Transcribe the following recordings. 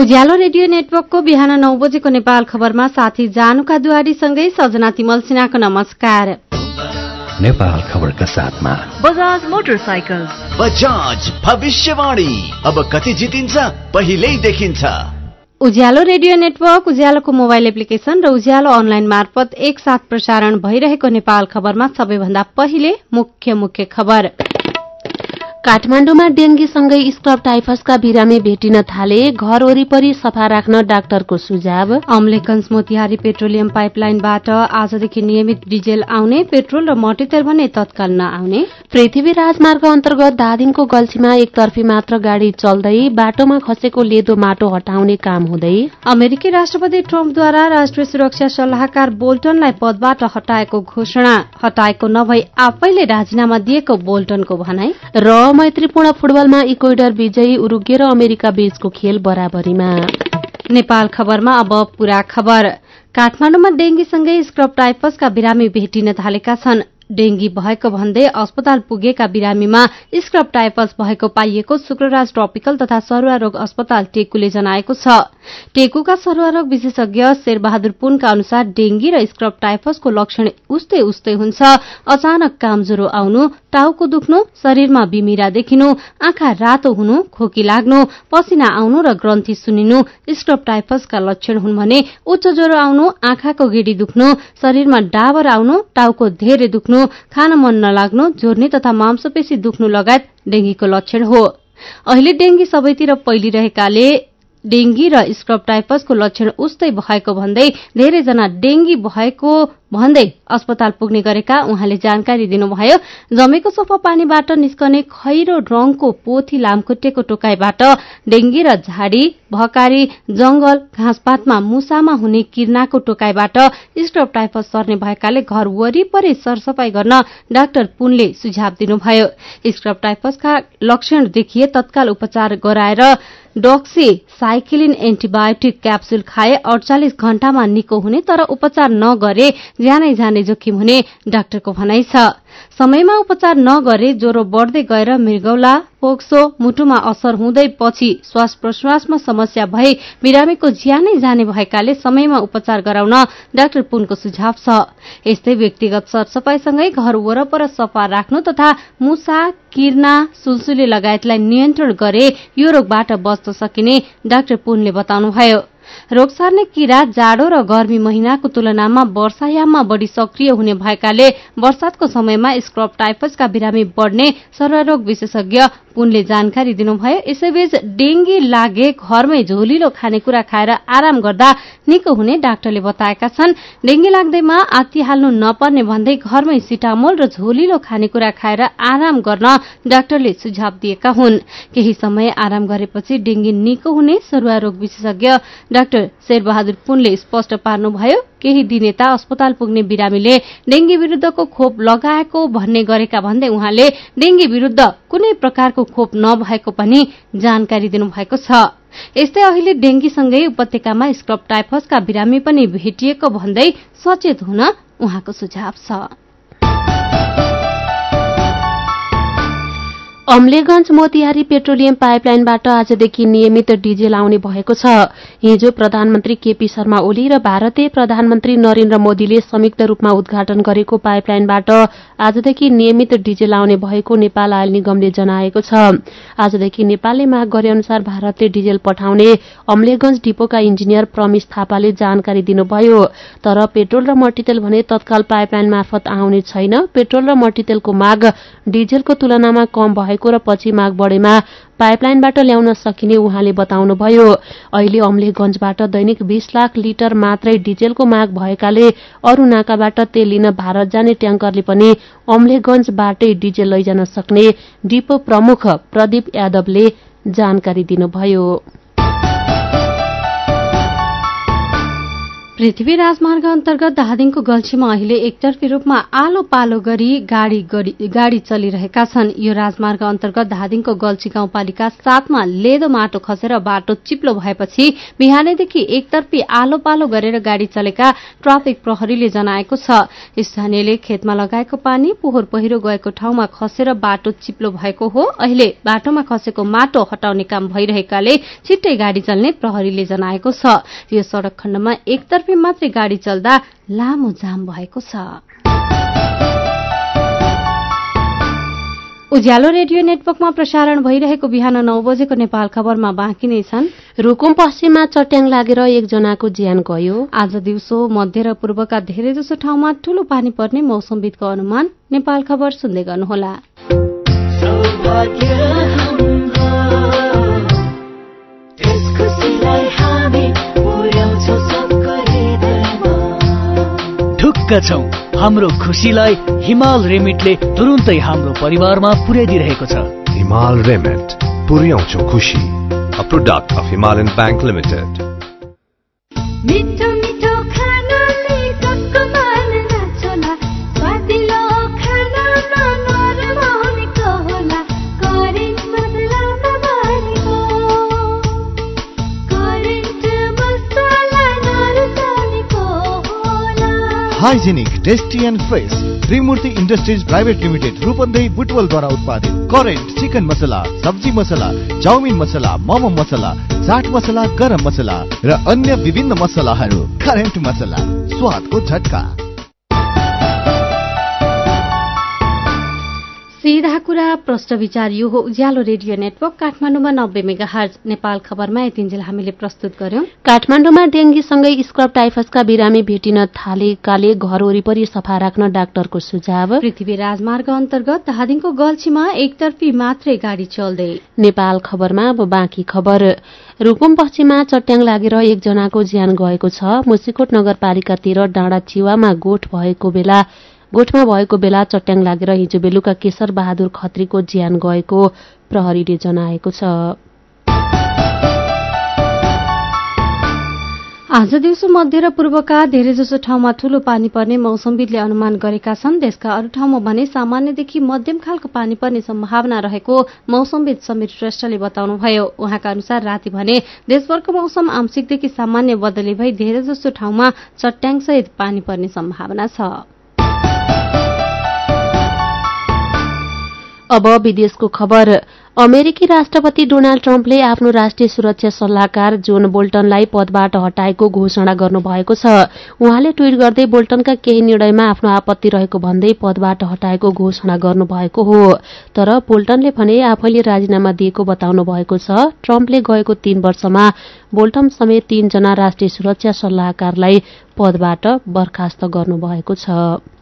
उज्यालो radio नेटवर्कको बिहान 9 बजेको नेपाल खबरमा साथी जानुका दुवारीसँगै सजना तिमल सिन्हाको नमस्कार। नेपाल खबरका साथमा बजाज मोटरसाइकल, बजाज भविष्यवाणी, अब कति जितिन्छ पहिल्यै देखिन्छ। उज्यालो रेडियो नेटवर्क, उज्यालोको मोबाइल एप्लिकेशन र उज्यालो अनलाइन मार्फत एकसाथ प्रसारण भइरहेको नेपाल खबरमा सबैभन्दा पहिले मुख्य खबर। काठमाडौँमा डेंगीसँगै स्क्रब टाइफसका बिरामी भेटिन थाले, घर वरिपरि सफा राख्न डाक्टरको सुझाव। अम्लेखगञ्ज मोतिहारी पेट्रोलियम पाइपलाइनबाट आजदेखि नियमित डिजेल आउने, पेट्रोल र मट्टीतेल भने तत्काल नआउने। पृथ्वी राजमार्ग अन्तर्गत धादिङको गल्छीमा एकतर्फी मात्र गाड़ी चल्दै बाटोमा खसेको लेदो माटो हटाउने काम हुँदै। अमेरिकी राष्ट्रपति ट्रम्पद्वारा राष्ट्रिय सुरक्षा सल्लाहकार बोल्टनलाई पदबाट हटाएको घोषणा, हटाएको नभई आफैले राजीनामा दिएको बोल्टनको भनाई। र मैत्रीपूर्ण फुटबलमा इक्वेडर विजयी, उरुग्वे र अमेरिका बीचको खेल बराबरीमा। नेपाल खबरमा अब पूरा खबर। काठमाडौँमा डेंगीसँगै स्क्रब टाइफसका बिरामी भेटिन थालेका छन्। डेंगी भएको भन्दै अस्पताल पुगेका बिरामीमा स्क्रब टाइफस भएको पाइएको शुक्रराज ट्रपिकल तथा सरुवा रोग अस्पताल टेकुले जनाएको छ। टेकुका सरुवा रोग विशेषज्ञ शेरबहादुर पुनका अनुसार डेंगी र स्क्रब टाइफसको लक्षण उस्तै हुन्छ। अचानक कामज्वरो आउनु, टाउको दुख्नु, शरीरमा बिमिरा देखिनु, आँखा रातो हुनु, खोकी लाग्नु, पसिना आउनु र ग्रन्थि सुनिनु स्क्रब टाइफसका लक्षण हुन् भने उच्च ज्वरो आउनु, आँखाको गेडी दुख्नु, शरीरमा डाबर आउनु, टाउको धेरै दुख्नु, खान मन नलाग्नु, जोर्नी तथा मांसपेशी दुख्नु लगायत डेंगीको लक्षण हो। अहिले डेंगी सबैतिर फैलिरहेकाले डेंगी र स्क्रब टाइफसको लक्षण उस्तै भएको भन्दै धेरैजना डेंगी भएको भन्दै अस्पताल पुग्ने गरेका उहाँले जानकारी दिनुभयो। जमेको सफा पानीबाट निस्कने खैरो रंगको पोथी लामखुट्टेको टोकाइबाट डेंगी र झाडी, भकारी, जंगल, घाँसपातमा मुसामा हुने किर्नाको टोकाइबाट स्क्रब टाइफस सर्ने भएकाले घर वरिपरि सरसफाई गर्न डाक्टर पुनले सुझाव दिनुभयो। स्क्रब टाइफसका लक्षण देखिए तत्काल उपचार गराएर डोक्सी साइक्लिन एन्टिबायोटिक क्याप्सुल खाए 48 घण्टामा निको हुने, तर उपचार नगरे ज्यानै जाने जोखिम हुने डाक्टरको भनाइ छ। समयमा उपचार नगरे ज्वरो बढ्दै गएर मृगौला, फोक्सो, मुटुमा असर हुँदै पछि श्वास प्रश्वासमा समस्या भई बिरामीको ज्यानै जाने भएकाले समयमा उपचार गराउन डाक्टर पुनको सुझाव छ। यस्तै व्यक्तिगत सरसफाईसँगै घर वरपर सफा राख्नु तथा मुसा, किर्ना, सुलसुले लगायतलाई नियन्त्रण गरे यो रोगबाट बच्न सकिने डाक्टर पुनले बताउनुभयो। रोग सार्ने किरा जाडो र गर्मी महिनाको तुलनामा वर्षायाममा बढ़ी सक्रिय हुने भएकाले वर्षातको समयमा स्क्रब टाइफसका बिरामी बढ़ने सर्वरोग विशेषज्ञ पुनले जानकारी दिनुभयो। यसैबीच डेंगी लागे घरमै झोलिलो खानेकुरा खाएर आराम गर्दा निको हुने डाक्टरले बताएका छन्। डेंगी लाग्दैमा आत्तिहाल्नु नपर्ने भन्दै घरमै सिटामोल र झोलिलो खानेकुरा खाएर आराम गर्न डाक्टरले सुझाव दिएका हुन्। केही समय आराम गरेपछि डेंगी निको हुने सरुवा रोग विशेषज्ञ डाक्टर शेरबहादुर पुनले स्पष्ट पार्नुभयो। केही दिन यता अस्पताल पुग्ने बिरामीले डेंगी विरूद्धको खोप लगाएको भन्ने गरेका भन्दै उहाँले डेंगी विरूद्ध कुनै प्रकारको खोप नभएको पनि जानकारी दिनुभएको छ। यस्तै अहिले डेंगीसँगै उपत्यकामा स्क्रब टाइफसका बिरामी पनि भेटिएको भन्दै सचेत हुन उहाँको सुझाव छ। अम्लेखगञ्ज मोतिहारी पेट्रोलियम पाइपलाइनबाट आजदेखि नियमित डिजेल आउने भएको छ। हिजो प्रधानमन्त्री केपी शर्मा ओली र भारतीय प्रधानमन्त्री नरेन्द्र मोदीले संयुक्त रूपमा उद्घाटन गरेको पाइपलाइनबाट आजदेखि नियमित डिजेल आउने भएको नेपाल आयल निगमले जनाएको छ। आजदेखि नेपालले माग गरे अनुसार भारतले डिजेल पठाउने अम्लेखगञ्ज डिपोका इन्जिनियर प्रमिश थापाले जानकारी दिनुभयो। तर पेट्रोल र मट्टीतेल भने तत्काल पाइपलाइन मार्फत आउने छैन। पेट्रोल र मट्टीतेलको माग डिजेलको तुलनामा कम भएको र पछि माग बढेमा पाइपलाइनबाट ल्याउन सकिने उहाँले बताउनुभयो। अहिले अम्लेखगञ्जबाट दैनिक 20 लाख लिटर मात्रै डिजेलको माग भएकाले अरू नाकाबाट तेल लिन भारत जाने ट्याङ्करले पनि अम्लेखगञ्जबाटै डिजेल लैजान सक्ने डिपो प्रमुख प्रदीप यादवले जानकारी दिनुभयो। पृथ्वी राजमार्ग अन्तर्गत धादिङको गल्छीमा अहिले एकतर्फी रूपमा आलो पालो गरी गाडी चलिरहेका छन्। यो राजमार्ग अन्तर्गत धादिङको गल्छी गाउँपालिका 7 मा लेदो माटो खसेर बाटो चिप्लो भएपछि बिहानैदेखि एकतर्फी आलो पालो गरेर गाडी चलेका ट्राफिक प्रहरीले जनाएको छ। स्थानीयले खेतमा लगाएको पानी पोहोर पहिरो गएको ठाउँमा खसेर बाटो चिप्लो भएको हो। अहिले बाटोमा खसेको माटो हटाउने काम भइरहेकाले छिट्टै गाडी चल्ने प्रहरीले जनाएको छ। यो सड़क खण्डमा एकतर्फी मात्रै गाडी चल्दा लामो जाम भएको छ। उज्यालो रेडियो नेटवर्कमा प्रसारण भइरहेको बिहान 9 बजेको नेपाल खबरमा बाँकी नै छन्। रुकुम पश्चिममा चट्याङ लागेर एकजनाको ज्यान गयो। आज दिउँसो मध्य र पूर्वका धेरैजसो ठाउँमा ठूलो पानी पर्ने मौसमविदको अनुमान। नेपाल खबर सुन्दै गर्नुहोला। ढुक्क छौं हाम्रो खुशीलाई हिमाल रेमिटले तुरुन्तै हाम्रो परिवारमा पुर्याइदिरहेको छ। हिमाल रेमिट पुर्याउँछौ खुशी। A product of Himalayan Bank Limited. मिठो मिठो खानाले सबको मन नाच्ला, स्वादिलो खानामा नरमाउनेको होला, करेन्ट मसला नभरेको, करेन्ट मसला नरुचाउनेको होला। Hygienic, tasty and fresh Trimurti industries private limited Rupandehi बुटवलद्वारा उत्पादित करेन्ट चिकन मसला, सब्जी मसला, चाउमिन मसला, मोमो मसला, चाट मसला, गरम मसला र अन्य विभिन्न मसलाहरू। करेन्ट मसला, स्वादको झट्का। सीधा कुरा प्रश्न विचार यो हो उज्यालो रेडियो नेटवर्क काठमाडौँमा 90 मेगाहर्ज। नेपाल खबरमा यतिन्जेल हामीले प्रस्तुत गर्यौं। काठमाडौँमा डेंगीसँगै स्क्रब टाइफसका बिरामी भेटिन थालेकाले घर वरिपरि सफा राख्न डाक्टरको सुझाव। पृथ्वी राजमार्ग अन्तर्गत धादिङको गल्छीमा एकतर्फी मात्रै गाडी चल्दै। नेपाल खबरमा अब बाँकी खबर। रुकुम पश्चिममा चट्याङ लागेर एकजनाको ज्यान गएको छ। मुसिकोट नगरपालिकातिर डाँडा चिवामा गोठमा भएको बेला चट्याङ लागेर हिजो बेलुका केशर बहादुर खत्रीको ज्यान गएको प्रहरीले जनाएको छ। आज दिउँसो मध्य र पूर्वका धेरैजसो ठाउँमा ठूलो पानी पर्ने मौसमविदले अनुमान गरेका छन्। देशका अरू ठाउँमा भने सामान्यदेखि मध्यम खालको पानी पर्ने सम्भावना रहेको मौसमविद समीर श्रेष्ठले बताउनुभयो। उहाँका अनुसार राति भने देशभरको मौसम आंशिकदेखि सामान्य बदली भई धेरैजसो ठाउँमा चट्याङसहित पानी पर्ने सम्भावना छ। अब विदेशको खबर। अमेरिकी राष्ट्रपति डोनाल्ड ट्रम्पले आफ्नो राष्ट्रिय सुरक्षा सल्लाहकार जोन बोल्टनलाई पदबाट हटाएको घोषणा गर्नुभएको छ। उहाँले ट्वीट गर्दै बोल्टनका केही निर्णयमा आफ्नो आपत्ति रहेको भन्दै पदबाट हटाएको घोषणा गर्नुभएको हो। तर बोल्टनले भने आफैले राजीनामा दिएको बताउनु भएको छ। ट्रम्पले गएको 3 वर्षमा बोल्टन समेत 3 जना राष्ट्रिय सुरक्षा सल्लाहकारलाई पदबाट बर्खास्त गर्नुभएको छ।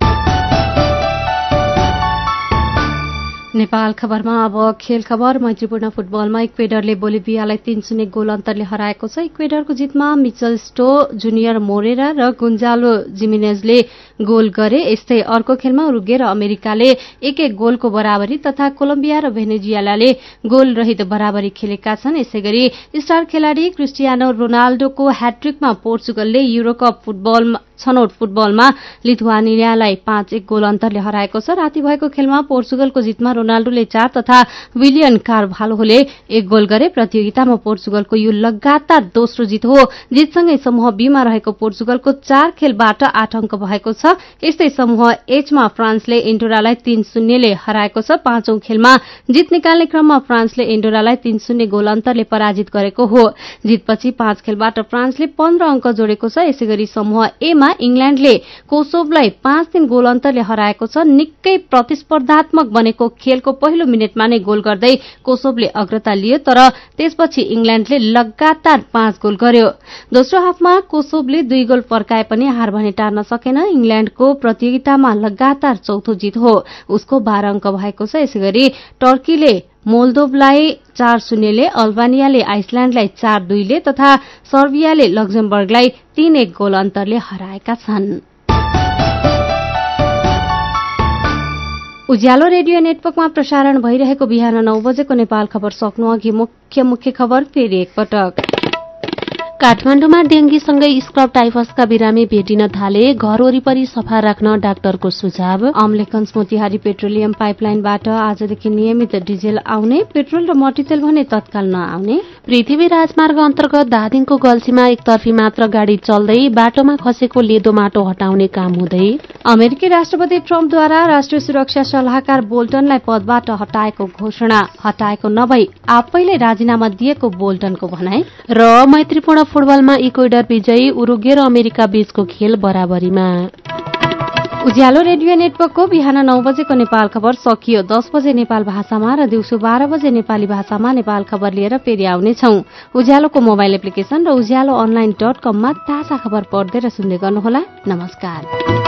नेपाल खबरमा अब खेल खबर। मैत्रीपूर्ण फुटबलमा इक्वेडरले बोलिभियालाई 3-0 गोल अन्तरले हराएको छ। इक्वेडरको जितमा मिचेल स्टो, जुनियर मोरेरा र गुन्जालो जिमिनेजले गोल गरे। यस्तै अर्को खेलमा उरुग्वे र अमेरिकाले 1-1 गोलको बराबरी तथा कोलम्बिया र भेनेजुएलाले गोल रहित बराबरी खेलेका छन्। यसैगरी स्टार खेलाड़ी क्रिस्टियानो रोनाल्डोको ह्याट्रिकमा पोर्चुगलले युरोकप छनौट फुटबलमा लिथुआनियालाई 5-1 गोल अन्तरले हराएको छ। राति भएको खेलमा पोर्चुगलको जितमा रोनाल्डोले 4 तथा विलियन कार्भालोले 1 गोल गरे। प्रतियोगितामा पोर्चुगलको यो लगातार दोस्रो जित हो। जितसँगै समूह बीमा रहेको पोर्चुगलको 4 खेलबाट 8 अंक भएको छ। यस्तै समूह एचमा फ्रान्सले एन्डोरालाई 3-0 ले हराएको छ। 5औं खेलमा जित निकाल्ने क्रममा फ्रान्सले एन्डोरालाई 3-0 गोल अन्तरले पराजित गरेको हो। जितपछि 5 खेलबाट फ्रान्सले 15 अंक जोडेको छ। यसैगरी समूह एमा इंग्ल्याण्डले कोसोभलाई 5-3 गोल अन्तरले हराएको छ। निकै प्रतिस्पर्धात्मक बनेको खेलको पहिलो मिनेटमा नै गोल गर्दै कोसोभले अग्रता लियो, तर त्यसपछि इंग्ल्याण्डले लगातार 5 गोल गर्यो। दोस्रो हाफमा कोसोभले 2 गोल फर्काए पनि हार भने टार्न सकेन। इंग्ल्याण्डको प्रतियोगितामा लगातार चौथो जित हो। उसको 12 अंक भएको छ। यसैगरी टर्कीले मोल्दोभलाई 4-0 ले, अल्बानियाले आइसल्याण्डलाई 4-2 ले तथा सर्बियाले लक्जमबर्गलाई 3-1 गोल अन्तरले हराएका छन्। उज्यालो रेडियो नेटवर्कमा प्रसारण भइरहेको बिहान 9 बजेको नेपाल खबर सक्नु अघि मुख्य खबर फेरि एकपटक। काठमाडौँमा डेंगीसँगै स्क्रब टाइफसका बिरामी भेटिन थाले, घर वरिपरि सफा राख्न डाक्टरको सुझाव। अम्लेखंज मोतिहारी पेट्रोलियम पाइपलाइनबाट आजदेखि नियमित डिजेल आउने, पेट्रोल र मट्टीतेल भने तत्काल नआउने। पृथ्वी राजमार्ग अन्तर्गत धादिङको गल्छीमा एकतर्फी मात्र गाड़ी चल्दै बाटोमा खसेको लेदो माटो हटाउने काम हुँदै। अमेरिकी राष्ट्रपति ट्रम्पद्वारा राष्ट्रिय सुरक्षा सल्लाहकार बोल्टनलाई पदबाट हटाएको घोषणा, हटाएको नभई आफैले राजीनामा दिएको बोल्टनको भनाई। र मैत्रीपूर्ण फुटबलमा इक्वेडर विजयी, उरुग्वे र अमेरिका बीचको खेल बराबरीमा। उज्यालो रेडियो नेटवर्कको बिहान 9 बजेको नेपाल खबर सकियो। 10 बजे नेपाल भाषामा र दिउँसो 12 बजे नेपाली भाषामा नेपाल खबर लिएर फेरि आउनेछौं। उज्यालोको मोबाइल एप्लिकेशन र उज्यालो online.com मा ताजा खबर पढ्दै र सुन्दै गर्नुहोला। नमस्कार।